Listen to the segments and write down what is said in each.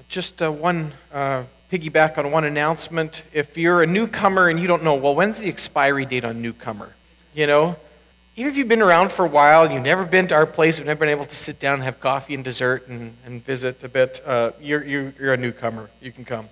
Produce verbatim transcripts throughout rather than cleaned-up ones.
Just uh, one uh, piggyback on one announcement. If you're a newcomer and you don't know, well, when's the expiry date on newcomer? You know, even if you've been around for a while, you've never been to our place, you've never been able to sit down and have coffee and dessert and, and visit a bit, uh, you're, you're, you're a newcomer. You can come.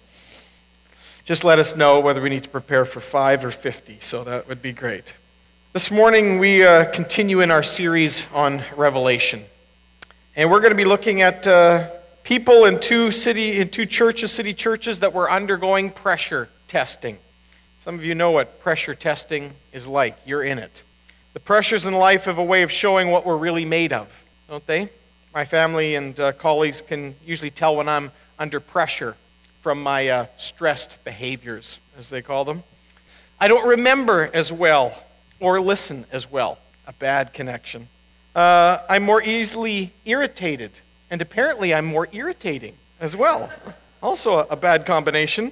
Just let us know whether we need to prepare for five or fifty, so that would be great. This morning we uh, continue in our series on Revelation. And we're going to be looking at uh, people in two city, in two churches, city churches that were undergoing pressure testing. Some of you know what pressure testing is like. You're in it. The pressures in life have a way of showing what we're really made of, don't they? My family and uh, colleagues can usually tell when I'm under pressure from my uh, stressed behaviors, as they call them. I don't remember as well or listen as well. A bad connection. Uh, I'm more easily irritated, and apparently I'm more irritating as well. Also a, a bad combination.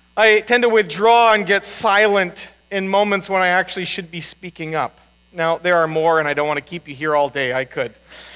I tend to withdraw and get silent in moments when I actually should be speaking up. Now, there are more, and I don't want to keep you here all day. I could.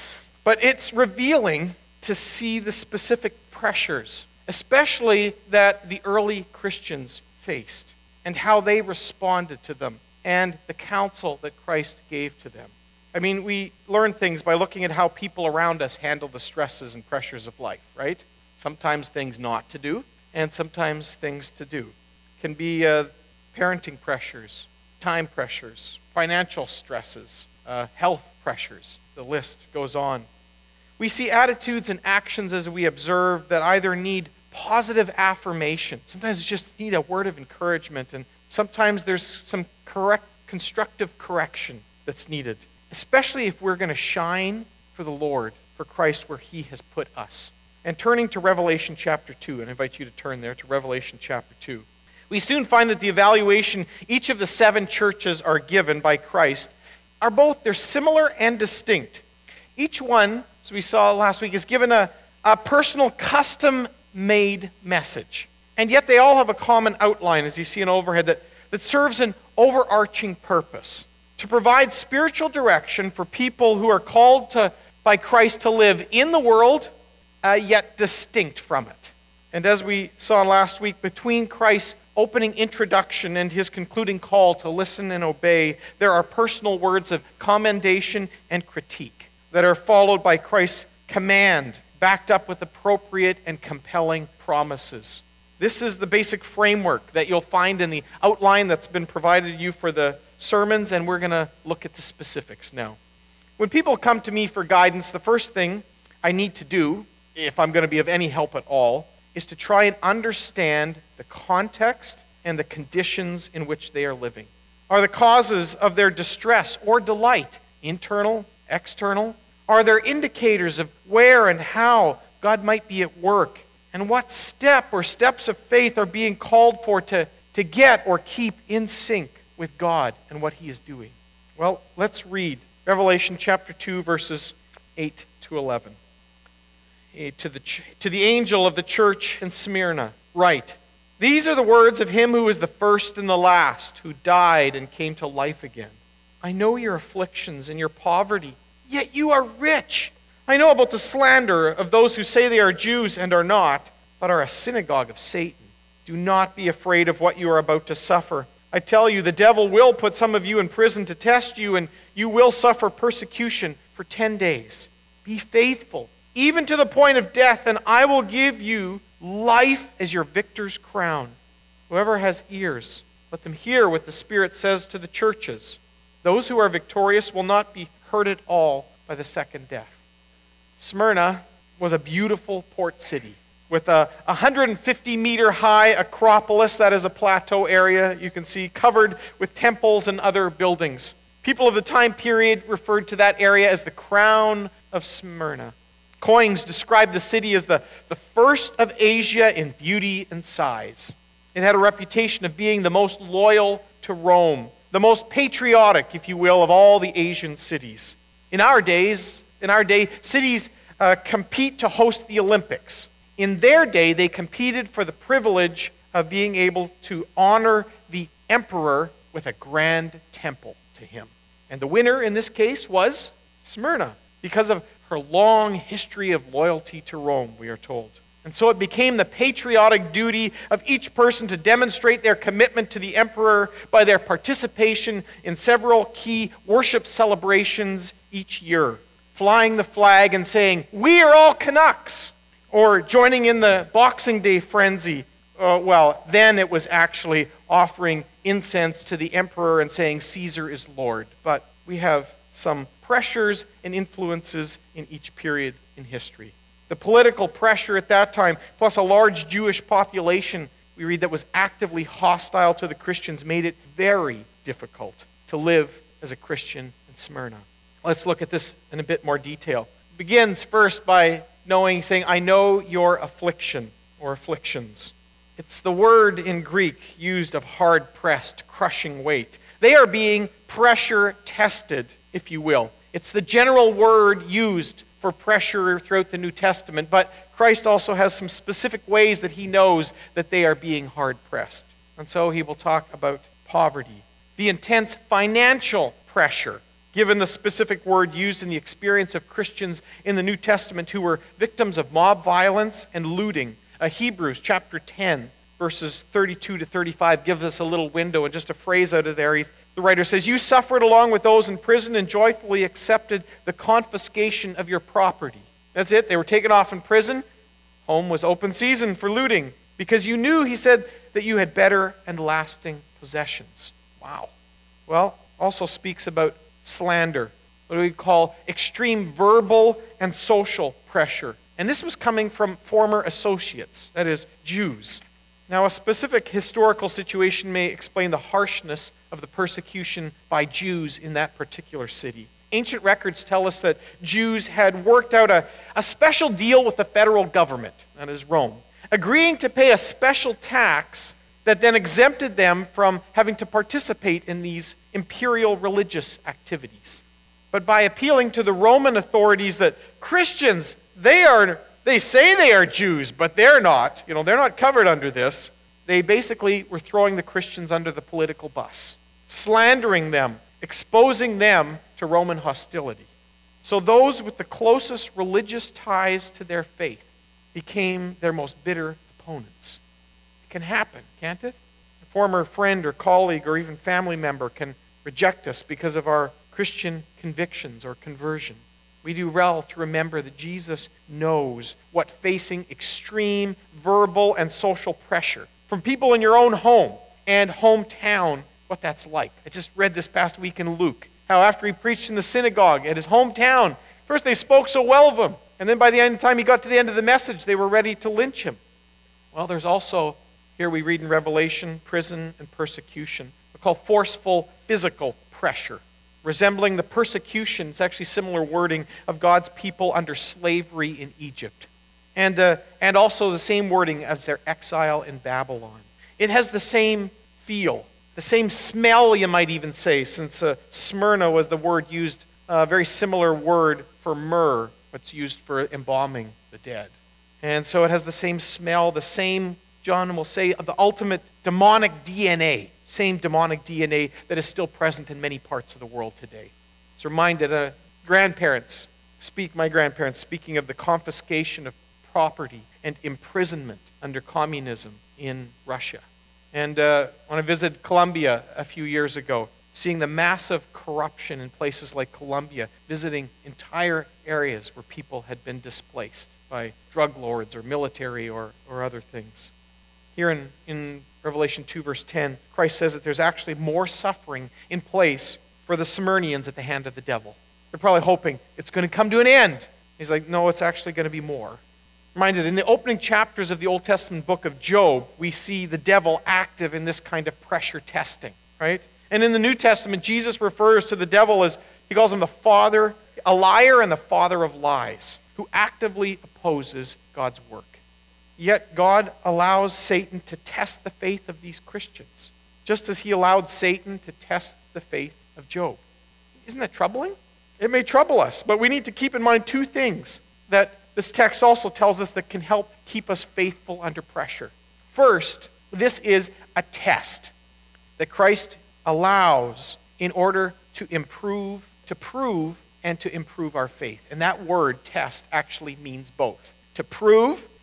But it's revealing to see the specific pressures, especially that the early Christians faced, and how they responded to them, and the counsel that Christ gave to them. I mean, we learn things by looking at how people around us handle the stresses and pressures of life, right? Sometimes things not to do, and sometimes things to do. It can be uh, parenting pressures, time pressures, financial stresses, uh, health pressures. The list goes on. We see attitudes and actions as we observe that either need positive affirmation. Sometimes it just need a word of encouragement, and sometimes there's some correct, constructive correction that's needed, especially if we're going to shine for the Lord, for Christ, where He has put us. And turning to Revelation chapter two, and I invite you to turn there to Revelation chapter two. We soon find that the evaluation each of the seven churches are given by Christ are both, they're similar and distinct. Each one, as we saw last week, is given a, a personal custom-made message. And yet they all have a common outline, as you see in overhead, that, that serves an overarching purpose. To provide spiritual direction for people who are called to, by Christ to live in the world, uh, yet distinct from it. And as we saw last week, between Christ's opening introduction and His concluding call to listen and obey, there are personal words of commendation and critique that are followed by Christ's command, backed up with appropriate and compelling promises. This is the basic framework that you'll find in the outline that's been provided to you for the sermons, and we're going to look at the specifics now. When people come to me for guidance, the first thing I need to do, if I'm going to be of any help at all, is to try and understand the context and the conditions in which they are living. Are the causes of their distress or delight internal, external? Are there indicators of where and how God might be at work? And what step or steps of faith are being called for to, to get or keep in sync with God and what He is doing? Well, let's read Revelation chapter two, verses eight to eleven. To the, to the angel of the church in Smyrna, write, "These are the words of Him who is the first and the last, who died and came to life again. I know your afflictions and your poverty, yet you are rich. I know about the slander of those who say they are Jews and are not, but are a synagogue of Satan. Do not be afraid of what you are about to suffer. I tell you, the devil will put some of you in prison to test you, and you will suffer persecution for ten days. Be faithful, even to the point of death, and I will give you life as your victor's crown. Whoever has ears, let them hear what the Spirit says to the churches. Those who are victorious will not be hurt at all by the second death." Smyrna was a beautiful port city with a one hundred fifty meter high acropolis, that is a plateau area you can see, covered with temples and other buildings. People of the time period referred to that area as the crown of Smyrna. Coins describe the city as the, the first of Asia in beauty and size. It had a reputation of being the most loyal to Rome, the most patriotic, if you will, of all the Asian cities. In our days, in our day, cities uh, compete to host the Olympics. In their day, they competed for the privilege of being able to honor the emperor with a grand temple to him. And the winner in this case was Smyrna, because of her long history of loyalty to Rome, we are told. And so it became the patriotic duty of each person to demonstrate their commitment to the emperor by their participation in several key worship celebrations each year, flying the flag and saying, "We are all Canucks," or joining in the Boxing Day frenzy. Uh, well, then it was actually offering incense to the emperor and saying, "Caesar is Lord." But we have some pressures and influences in each period in history. The political pressure at that time, plus a large Jewish population, we read, that was actively hostile to the Christians, made it very difficult to live as a Christian in Smyrna. Let's look at this in a bit more detail. It begins first by knowing, saying, "I know your affliction," or afflictions. It's the word in Greek used of hard-pressed, crushing weight. They are being pressure tested, if you will. It's the general word used for pressure throughout the New Testament, but Christ also has some specific ways that he knows that they are being hard-pressed. And so he will talk about poverty, the intense financial pressure, given the specific word used in the experience of Christians in the New Testament who were victims of mob violence and looting. Uh, Hebrews chapter ten, verses thirty-two to thirty-five gives us a little window, and just a phrase out of there. He, the writer says, "You suffered along with those in prison and joyfully accepted the confiscation of your property." That's it. They were taken off in prison. Home was open season for looting, because you knew, he said, that you had better and lasting possessions. Wow. Well, also speaks about slander, what we call extreme verbal and social pressure. And this was coming from former associates, that is, Jews. Now, a specific historical situation may explain the harshness of the persecution by Jews in that particular city. Ancient records tell us that Jews had worked out a, a special deal with the federal government, that is Rome, agreeing to pay a special tax that then exempted them from having to participate in these imperial religious activities. But by appealing to the Roman authorities that Christians, they are, they say they are Jews, but they're not, you know, they're not covered under this, they basically were throwing the Christians under the political bus, slandering them, exposing them to Roman hostility. So those with the closest religious ties to their faith became their most bitter opponents. It can happen, can't it? A former friend or colleague or even family member can reject us because of our Christian convictions or conversion. We do well to remember that Jesus knows what facing extreme verbal and social pressure from people in your own home and hometown, what that's like. I just read this past week in Luke, how after he preached in the synagogue at his hometown, first they spoke so well of him, and then by the end, time he got to the end of the message, they were ready to lynch him. Well, there's also, here we read in Revelation, prison and persecution. They're called forceful physical pressure, resembling the persecution, it's actually similar wording, of God's people under slavery in Egypt. And, uh, and also the same wording as their exile in Babylon. It has the same feel, the same smell, you might even say, since uh, Smyrna was the word used, a uh, very similar word for myrrh, what's used for embalming the dead. And so it has the same smell, the same, John will say, the ultimate demonic D N A, same demonic D N A that is still present in many parts of the world today. It's reminded, uh, grandparents, speak, my grandparents, speaking of the confiscation of property and imprisonment under communism in Russia. And uh, when I visited Colombia a few years ago, seeing the massive corruption in places like Colombia, visiting entire areas where people had been displaced by drug lords or military or, or other things. Here in, in Revelation two, verse ten, Christ says that there's actually more suffering in place for the Smyrnians at the hand of the devil. They're probably hoping it's going to come to an end. He's like, no, it's actually going to be more. Reminded, in the opening chapters of the Old Testament book of Job, we see the devil active in this kind of pressure testing, right? And in the New Testament, Jesus refers to the devil as, he calls him the father, a liar and the father of lies, who actively opposes God's work. Yet God allows Satan to test the faith of these Christians, just as he allowed Satan to test the faith of Job. Isn't that troubling? It may trouble us, but we need to keep in mind two things that this text also tells us that can help keep us faithful under pressure. First, this is a test that Christ allows in order to improve, to prove, and to improve our faith. And that word, test, actually means both. To prove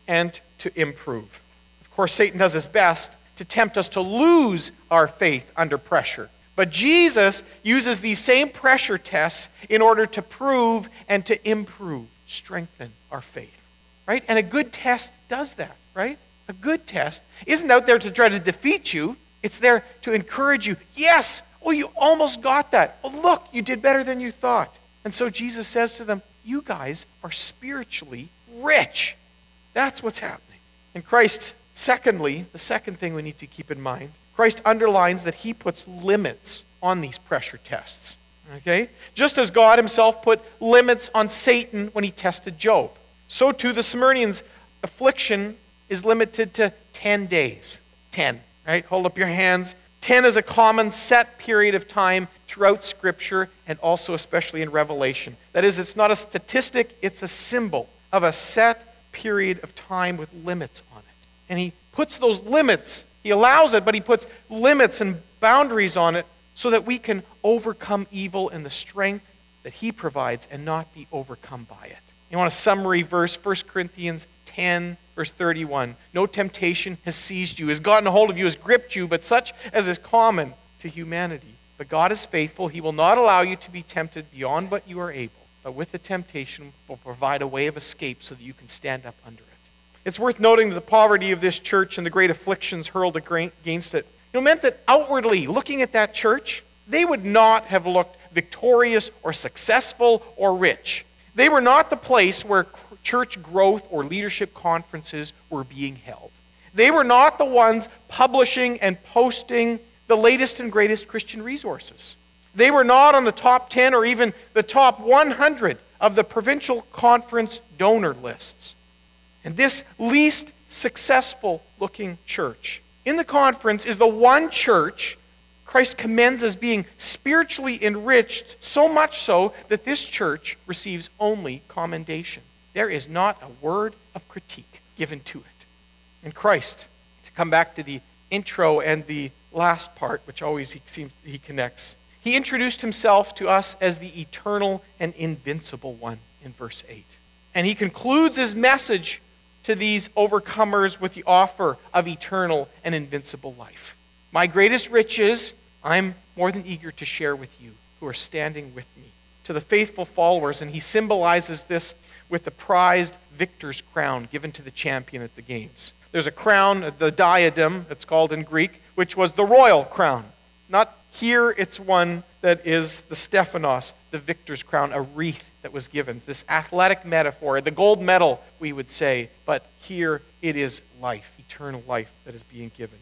and to improve. Of course, Satan does his best to tempt us to lose our faith under pressure. But Jesus uses these same pressure tests in order to prove and to improve, strengthen our faith. Right? And a good test does that, right? A good test isn't out there to try to defeat you. It's there to encourage you. Yes, oh, you almost got that. Oh, look, you did better than you thought. And so Jesus says to them, you guys are spiritually rich. That's what's happening. And Christ, secondly, the second thing we need to keep in mind, Christ underlines that he puts limits on these pressure tests. Okay? Just as God himself put limits on Satan when he tested Job, so too the Smyrnians' affliction is limited to ten days. ten, right? Hold up your hands. ten is a common set period of time throughout Scripture and also especially in Revelation. That is, it's not a statistic, it's a symbol of a set period of time with limits on it. And he puts those limits, he allows it, but he puts limits and boundaries on it so that we can overcome evil in the strength that he provides and not be overcome by it. You want a summary verse, First Corinthians ten, verse thirty-one. No temptation has seized you, has gotten a hold of you, has gripped you, but such as is common to humanity. But God is faithful. He will not allow you to be tempted beyond what you are able, but with the temptation will provide a way of escape so that you can stand up under it. It's worth noting that the poverty of this church and the great afflictions hurled against it, you know, meant that outwardly, looking at that church, they would not have looked victorious or successful or rich. They were not the place where church growth or leadership conferences were being held. They were not the ones publishing and posting the latest and greatest Christian resources. They were not on the top ten or even the top one hundred of the provincial conference donor lists. And this least successful looking church in the conference is the one church Christ commends as being spiritually enriched, so much so that this church receives only commendation. There is not a word of critique given to it. And Christ, to come back to the intro and the last part, which always he seems he connects, he introduced himself to us as the eternal and invincible one in verse eight. And he concludes his message to these overcomers with the offer of eternal and invincible life. My greatest riches, I'm more than eager to share with you who are standing with me. To the faithful followers, and he symbolizes this with the prized victor's crown given to the champion at the games. There's a crown, the diadem, it's called in Greek, which was the royal crown. Not here, it's one that is the Stephanos, the victor's crown, a wreath that was given. This athletic metaphor, the gold medal, we would say, but here it is life, eternal life that is being given.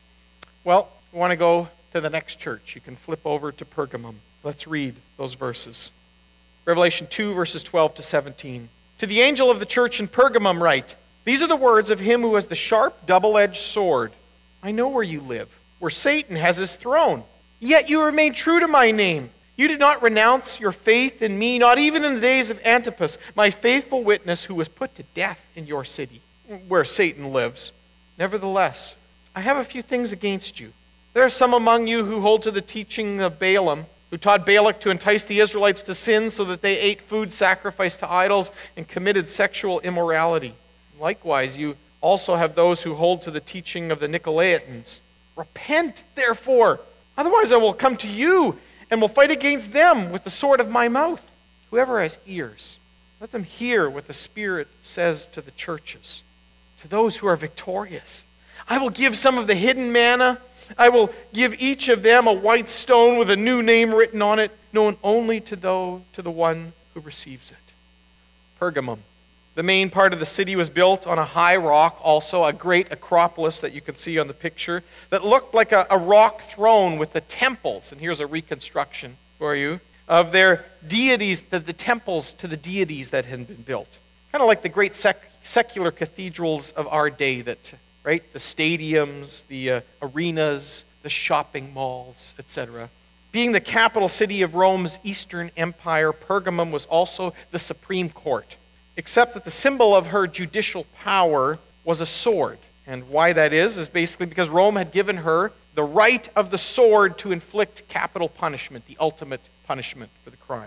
Well, we want to go to the next church. You can flip over to Pergamum. Let's read those verses. Revelation two, verses twelve to seventeen. To the angel of the church in Pergamum write, these are the words of him who has the sharp, double-edged sword. I know where you live, where Satan has his throne. Yet you remain true to my name. You did not renounce your faith in me, not even in the days of Antipas, my faithful witness who was put to death in your city, where Satan lives. Nevertheless, I have a few things against you. There are some among you who hold to the teaching of Balaam, who taught Balak to entice the Israelites to sin so that they ate food sacrificed to idols and committed sexual immorality. Likewise, you also have those who hold to the teaching of the Nicolaitans. Repent, therefore, otherwise I will come to you and will fight against them with the sword of my mouth. Whoever has ears, let them hear what the Spirit says to the churches. To those who are victorious, I will give some of the hidden manna. I will give each of them a white stone with a new name written on it, known only to, those, to the one who receives it. Pergamum. The main part of the city was built on a high rock, also a great acropolis that you can see on the picture, that looked like a, a rock throne with the temples, and here's a reconstruction for you, of their deities, the, the temples to the deities that had been built. Kind of like the great sec, secular cathedrals of our day, that, right? The stadiums, the uh, arenas, the shopping malls, et cetera. Being the capital city of Rome's Eastern Empire, Pergamum was also the supreme court, except that the symbol of her judicial power was a sword. And why that is, is basically because Rome had given her the right of the sword to inflict capital punishment, the ultimate punishment for the crime.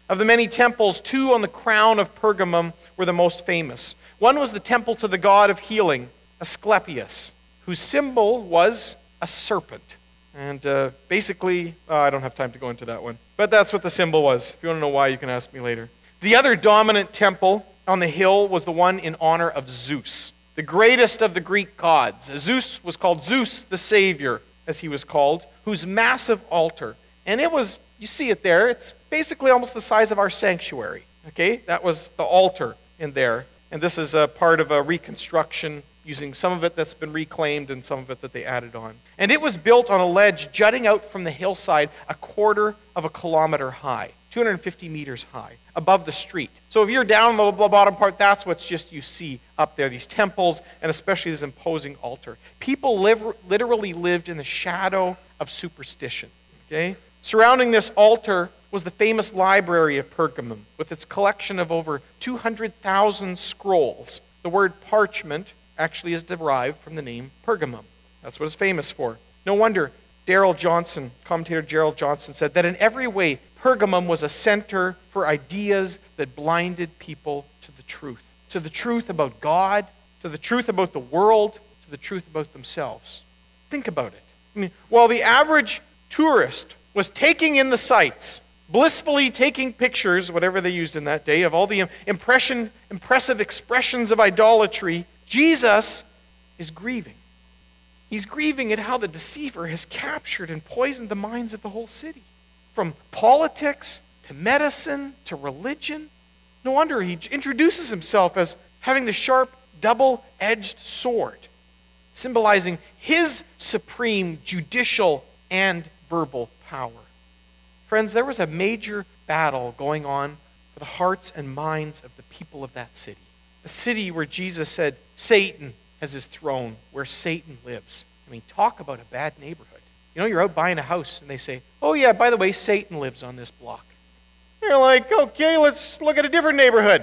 Of the many temples, two on the crown of Pergamum were the most famous. One was the temple to the god of healing, Asclepius, whose symbol was a serpent. And uh, basically, uh, I don't have time to go into that one. But that's what the symbol was. If you want to know why, you can ask me later. The other dominant temple on the hill was the one in honor of Zeus, the greatest of the Greek gods. Zeus was called Zeus the Savior, as he was called, whose massive altar. And it was, you see it there, it's basically almost the size of our sanctuary. Okay, that was the altar in there. And this is a part of a reconstruction using some of it that's been reclaimed and some of it that they added on. And it was built on a ledge jutting out from the hillside a quarter of a kilometer high, two hundred fifty meters high, above the street. So if you're down the bottom part, that's what's just you see up there, these temples, and especially this imposing altar. People live, literally lived in the shadow of superstition. Okay? Surrounding this altar was the famous library of Pergamum, with its collection of over two hundred thousand scrolls. The word parchment actually is derived from the name Pergamum. That's what it's famous for. No wonder Darrell Johnson, commentator Darrell Johnson, said that in every way, Pergamum was a center for ideas that blinded people to the truth. To the truth about God, to the truth about the world, to the truth about themselves. Think about it. I mean, while the average tourist was taking in the sights, blissfully taking pictures, whatever they used in that day, of all the impression, impressive expressions of idolatry, Jesus is grieving. He's grieving at how the deceiver has captured and poisoned the minds of the whole city. From politics to medicine to religion. No wonder he introduces himself as having the sharp, double-edged sword, symbolizing his supreme judicial and verbal power. Friends, there was a major battle going on for the hearts and minds of the people of that city. A city where Jesus said Satan has his throne, where Satan lives. I mean, talk about a bad neighborhood. You know, you're out buying a house and they say, oh yeah, by the way, Satan lives on this block. You're like, okay, let's look at a different neighborhood.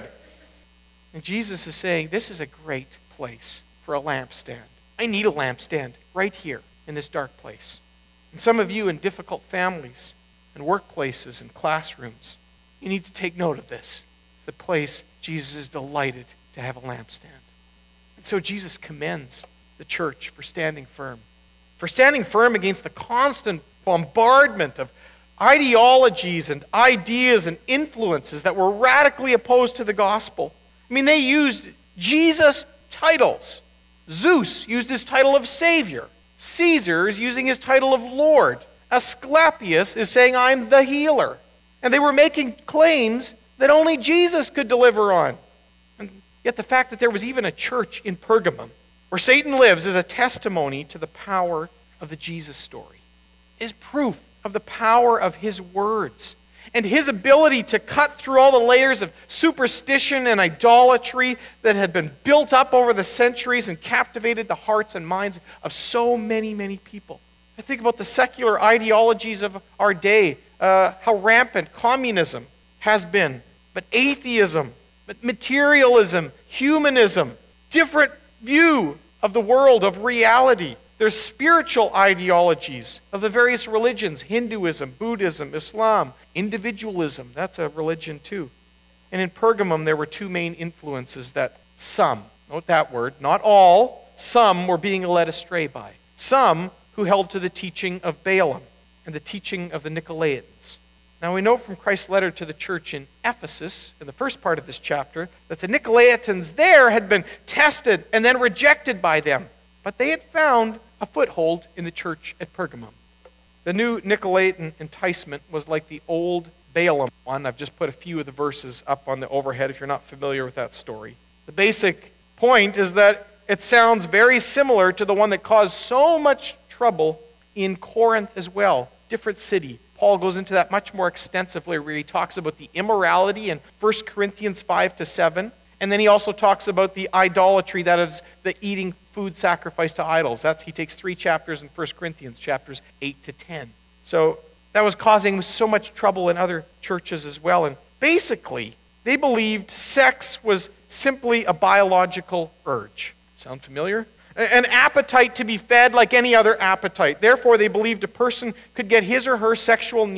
And Jesus is saying, this is a great place for a lampstand. I need a lampstand right here in this dark place. And some of you in difficult families and workplaces and classrooms, you need to take note of this. It's the place Jesus is delighted to have a lampstand. And so Jesus commends the church for standing firm. For standing firm against the constant bombardment of ideologies and ideas and influences that were radically opposed to the gospel. I mean, they used Jesus' titles. Zeus used his title of Savior. Caesar is using his title of Lord. Asclepius is saying, I'm the healer. And they were making claims that only Jesus could deliver on. And yet the fact that there was even a church in Pergamum where Satan lives is a testimony to the power of the Jesus story. Is proof of the power of his words and his ability to cut through all the layers of superstition and idolatry that had been built up over the centuries and captivated the hearts and minds of so many, many people. I think about the secular ideologies of our day, uh, how rampant communism has been, but atheism, but materialism, humanism, different view of the world, of reality. There's spiritual ideologies of the various religions, Hinduism, Buddhism, Islam, individualism, that's a religion too. And in Pergamum, there were two main influences that some, note that word, not all, some were being led astray by. Some who held to the teaching of Balaam and the teaching of the Nicolaitans. Now we know from Christ's letter to the church in Ephesus, in the first part of this chapter, that the Nicolaitans there had been tested and then rejected by them. But they had found a foothold in the church at Pergamum. The new Nicolaitan enticement was like the old Balaam one. I've just put a few of the verses up on the overhead if you're not familiar with that story. The basic point is that it sounds very similar to the one that caused so much trouble in Corinth as well. Different city. Paul goes into that much more extensively where he talks about the immorality in First Corinthians five to seven. And then he also talks about the idolatry, that is the eating food sacrificed to idols. That's he takes three chapters in First Corinthians, chapters eight to ten. So that was causing so much trouble in other churches as well. And basically, they believed sex was simply a biological urge. Sound familiar? An appetite to be fed like any other appetite. Therefore, they believed a person could get his or her sexual needs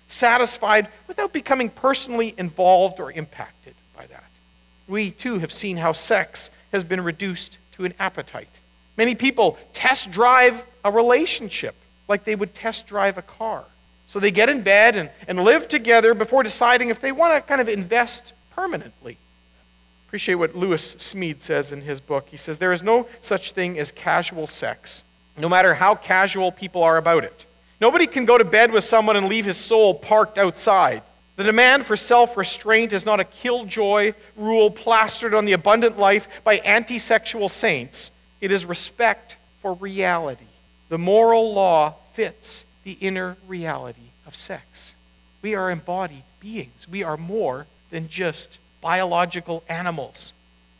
satisfied without becoming personally involved or impacted by that. We, too, have seen how sex has been reduced to an appetite. Many people test drive a relationship like they would test drive a car. So they get in bed and, and live together before deciding if they want to kind of invest permanently. Appreciate what Lewis Smead says in his book. He says, there is no such thing as casual sex, no matter how casual people are about it. Nobody can go to bed with someone and leave his soul parked outside. The demand for self-restraint is not a killjoy rule plastered on the abundant life by anti-sexual saints. It is respect for reality. The moral law fits the inner reality of sex. We are embodied beings. We are more than just biological animals.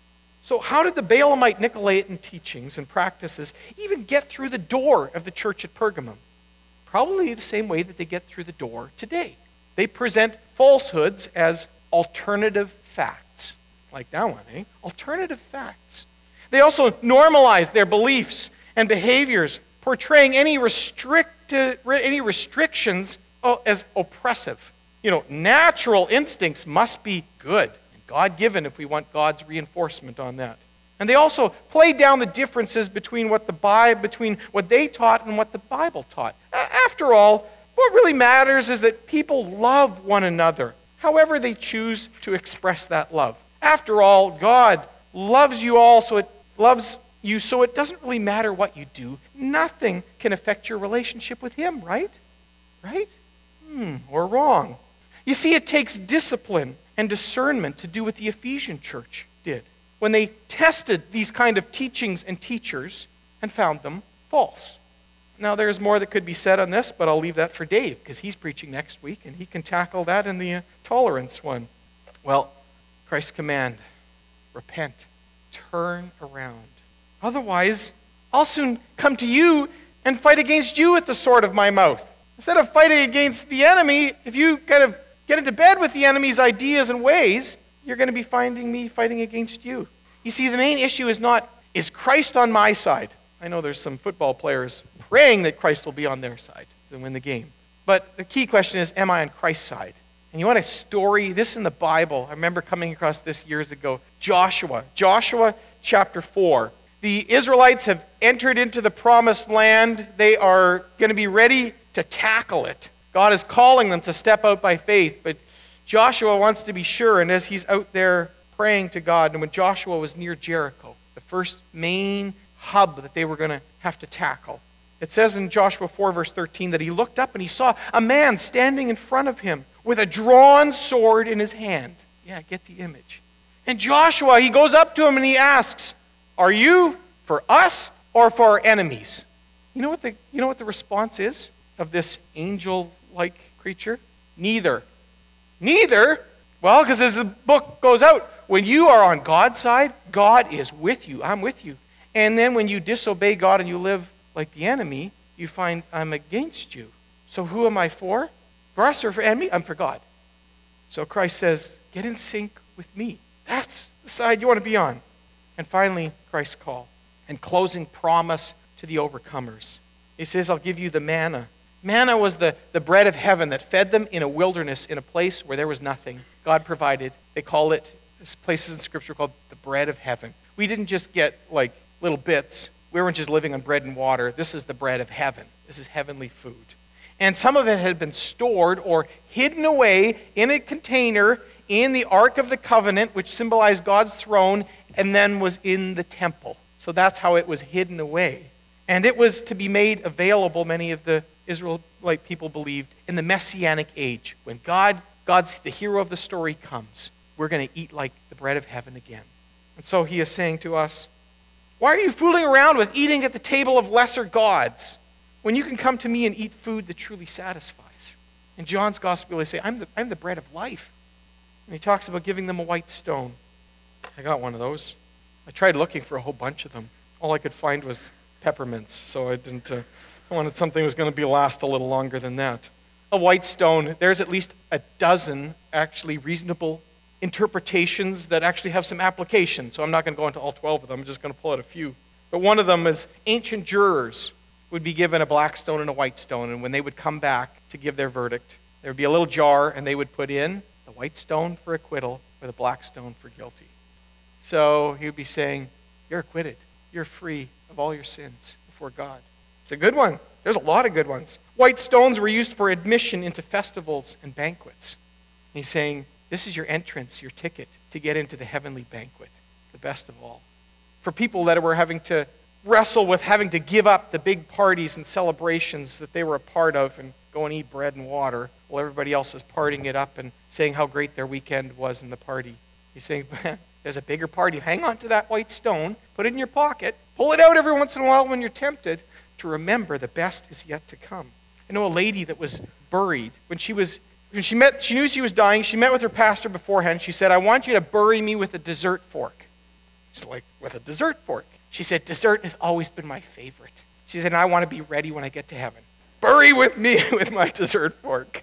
So how did the Balaamite Nicolaitan teachings and practices even get through the door of the church at Pergamum? Probably the same way that they get through the door today. They present falsehoods as alternative facts. Like that one, eh? Alternative facts. They also normalize their beliefs and behaviors, portraying any restricted, any restrictions as oppressive. You know, natural instincts must be good and God-given if we want God's reinforcement on that. And they also play down the differences between what the Bible, between what they taught and what the Bible taught. After all, what really matters is that people love one another, however they choose to express that love. After all, God loves you all, so it loves you, so it doesn't really matter what you do. Nothing can affect your relationship with Him, right? Right? Hmm, or wrong. You see, it takes discipline and discernment to do what the Ephesian church did when they tested these kind of teachings and teachers and found them false. Now, there's more that could be said on this, but I'll leave that for Dave, because he's preaching next week, and he can tackle that in the uh, tolerance one. Well, Christ's command, repent, turn around. Otherwise, I'll soon come to you and fight against you with the sword of my mouth. Instead of fighting against the enemy, if you kind of get into bed with the enemy's ideas and ways, you're going to be finding me fighting against you. You see, the main issue is not, is Christ on my side? I know there's some football players praying that Christ will be on their side to win the game. But the key question is, am I on Christ's side? And you want a story? This in the Bible. I remember coming across this years ago. Joshua. Joshua chapter four. The Israelites have entered into the promised land. They are going to be ready to tackle it. God is calling them to step out by faith, but Joshua wants to be sure, and as he's out there praying to God, and when Joshua was near Jericho, the first main hub that they were going to have to tackle, it says in Joshua four, verse thirteen, that he looked up and he saw a man standing in front of him with a drawn sword in his hand. Yeah, get the image. And Joshua, he goes up to him and he asks, are you for us or for our enemies? You know what the, you know what the response is of this angel-like creature? Neither. Neither? Well, because as the book goes out, when you are on God's side, God is with you. I'm with you. And then when you disobey God and you live like the enemy, you find I'm against you. So who am I for? For us or for enemy? I'm for God. So Christ says, get in sync with me. That's the side you want to be on. And finally, Christ's call and closing promise to the overcomers. He says, I'll give you the manna. Manna was the, the bread of heaven that fed them in a wilderness, in a place where there was nothing. God provided. They call it, this places in Scripture called the bread of heaven. We didn't just get like little bits. We weren't just living on bread and water. This is the bread of heaven. This is heavenly food. And some of it had been stored or hidden away in a container in the Ark of the Covenant, which symbolized God's throne, and then was in the temple. So that's how it was hidden away. And it was to be made available, many of the Israelite people believed, in the Messianic age. When God, God's the hero of the story comes, we're going to eat like the bread of heaven again. And so he is saying to us, why are you fooling around with eating at the table of lesser gods when you can come to me and eat food that truly satisfies? In John's gospel, they say, I'm the, I'm the bread of life. And he talks about giving them a white stone. I got one of those. I tried looking for a whole bunch of them. All I could find was peppermints, so I didn't. Uh, I wanted something that was going to be last a little longer than that. A white stone. There's at least a dozen actually reasonable interpretations that actually have some application. So I'm not going to go into all twelve of them. I'm just going to pull out a few. But one of them is ancient jurors would be given a black stone and a white stone, and when they would come back to give their verdict, There would be a little jar, and they would put in the white stone for acquittal or the black stone for guilty. So he would be saying, you're acquitted. You're free of all your sins before God. It's a good one. There's a lot of good ones. White stones were used for admission into festivals and banquets. He's saying, this is your entrance, your ticket to get into the heavenly banquet, the best of all. For people that were having to wrestle with having to give up the big parties and celebrations that they were a part of and go and eat bread and water while everybody else is partying it up and saying how great their weekend was in the party. He's saying, there's a bigger party. Hang on to that white stone, put it in your pocket, pull it out every once in a while when you're tempted to remember the best is yet to come. I know a lady that was buried. When she was, when she met, she knew she was dying. She met with her pastor beforehand. She said, I want you to bury me with a dessert fork. She's like, with a dessert fork? She said, dessert has always been my favorite. She said, I want to be ready when I get to heaven. Bury with me with my dessert fork.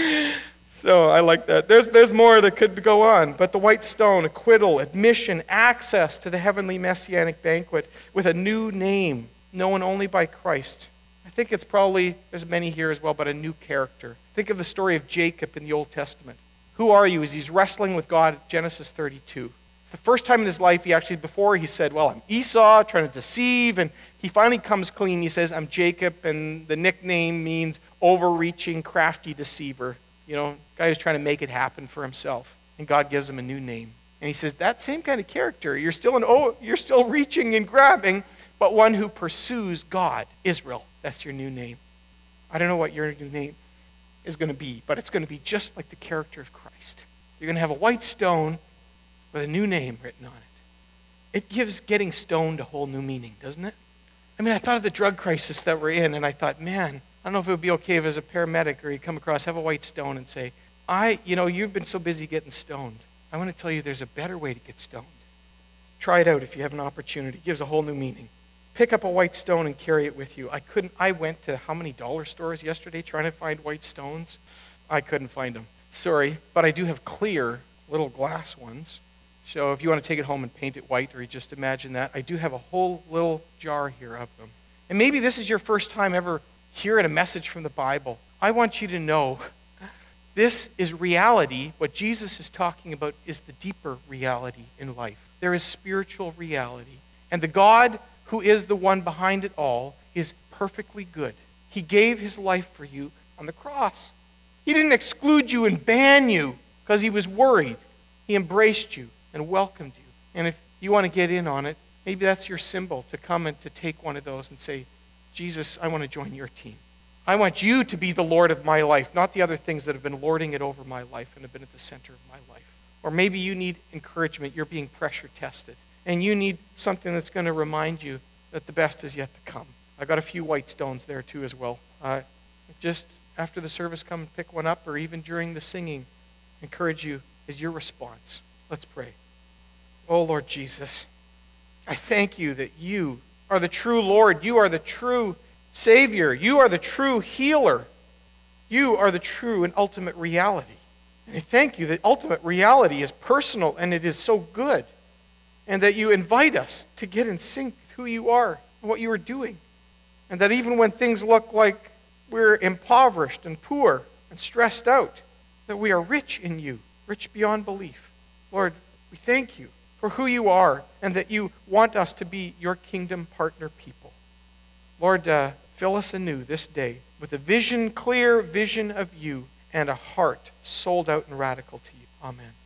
So I like that. There's, there's more that could go on. But the white stone, acquittal, admission, access to the heavenly messianic banquet with a new name, known only by Christ. I think it's probably, there's many here as well, but a new character. Think of the story of Jacob in the Old Testament. Who are you as he's wrestling with God at Genesis thirty-two? It's the first time in his life he actually, before he said, well, I'm Esau, trying to deceive, and he finally comes clean. He says, I'm Jacob, and the nickname means overreaching, crafty deceiver. You know, guy who's trying to make it happen for himself. And God gives him a new name. And he says, that same kind of character, you're still an oh, you're still reaching and grabbing, but one who pursues God, Israel. That's your new name. I don't know what your new name is going to be, but it's going to be just like the character of Christ. You're going to have a white stone with a new name written on it. It gives getting stoned a whole new meaning, doesn't it? I mean, I thought of the drug crisis that we're in, and I thought, man, I don't know if it would be okay if as a paramedic or you come across, have a white stone and say, I, you know, you've been so busy getting stoned. I want to tell you there's a better way to get stoned. Try it out if you have an opportunity. It gives a whole new meaning. Pick up a white stone and carry it with you. I couldn't, I went to how many dollar stores yesterday trying to find white stones? I couldn't find them. Sorry, but I do have clear little glass ones. So if you want to take it home and paint it white, or you just imagine that, I do have a whole little jar here of them. And maybe this is your first time ever hearing a message from the Bible. I want you to know this is reality. What Jesus is talking about is the deeper reality in life. There is spiritual reality. And the God who is the one behind it all is perfectly good. He gave his life for you on the cross. He didn't exclude you and ban you because he was worried. He embraced you and welcomed you. And if you want to get in on it, maybe that's your symbol to come and to take one of those and say, Jesus, I want to join your team. I want you to be the Lord of my life, not the other things that have been lording it over my life and have been at the center of my life. Or maybe you need encouragement. You're being pressure tested. And you need something that's going to remind you that the best is yet to come. I got a few white stones there too as well. Uh, just after the service, come and pick one up, or even during the singing, encourage you as your response. Let's pray. Oh, Lord Jesus, I thank you that you are the true Lord. You are the true Savior. You are the true healer. You are the true and ultimate reality. And I thank you that ultimate reality is personal and it is so good. And that you invite us to get in sync with who you are and what you are doing. And that even when things look like we're impoverished and poor and stressed out, that we are rich in you, rich beyond belief. Lord, we thank you for who you are and that you want us to be your kingdom partner people. Lord, uh, fill us anew this day with a vision, clear vision of you and a heart sold out and radical to you. Amen.